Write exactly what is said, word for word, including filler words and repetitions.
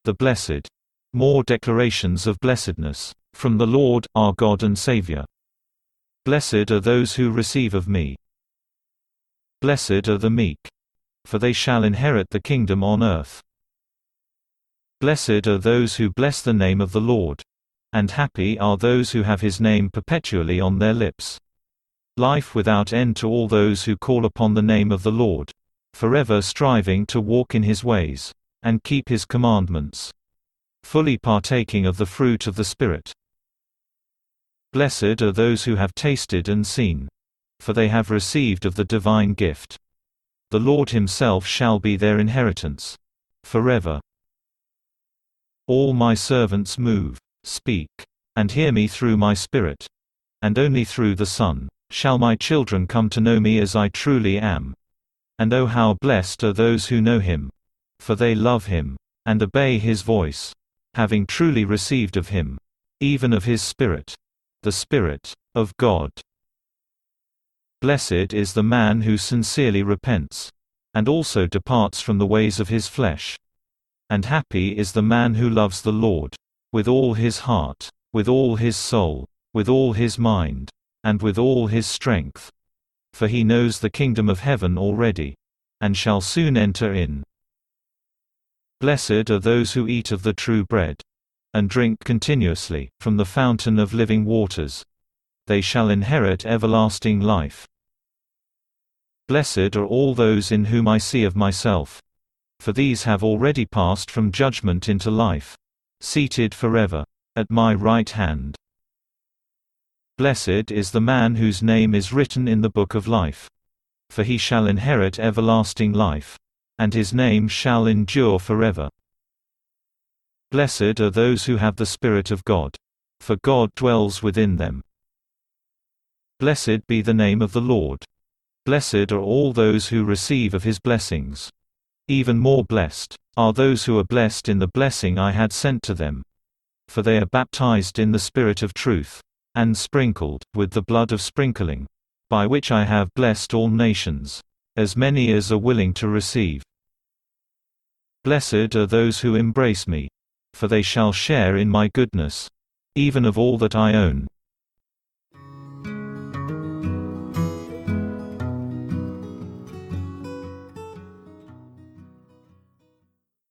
the blessed. More declarations of blessedness. From the Lord, our God and Savior. Blessed are those who receive of me. Blessed are the meek, for they shall inherit the kingdom on earth. Blessed are those who bless the name of the Lord. And happy are those who have his name perpetually on their lips. Life without end to all those who call upon the name of the Lord, forever striving to walk in his ways, and keep his commandments, fully partaking of the fruit of the Spirit. Blessed are those who have tasted and seen, for they have received of the divine gift. The Lord himself shall be their inheritance forever. All my servants move, speak, and hear me through my Spirit, and only through the Son shall my children come to know me as I truly am. And oh, how blessed are those who know him, for they love him, and obey his voice, having truly received of him, even of his Spirit, the Spirit of God. Blessed is the man who sincerely repents, and also departs from the ways of his flesh. And happy is the man who loves the Lord with all his heart, with all his soul, with all his mind, and with all his strength. For he knows the kingdom of heaven already, and shall soon enter in. Blessed are those who eat of the true bread, and drink continuously from the fountain of living waters. They shall inherit everlasting life. Blessed are all those in whom I see of myself, for these have already passed from judgment into life, seated forever at my right hand. Blessed is the man whose name is written in the book of life, for he shall inherit everlasting life, and his name shall endure forever. Blessed are those who have the Spirit of God, for God dwells within them. Blessed be the name of the Lord. Blessed are all those who receive of his blessings. Even more blessed are those who are blessed in the blessing I had sent to them. For they are baptized in the Spirit of truth, and sprinkled with the blood of sprinkling, by which I have blessed all nations, as many as are willing to receive. Blessed are those who embrace me, for they shall share in my goodness, even of all that I own.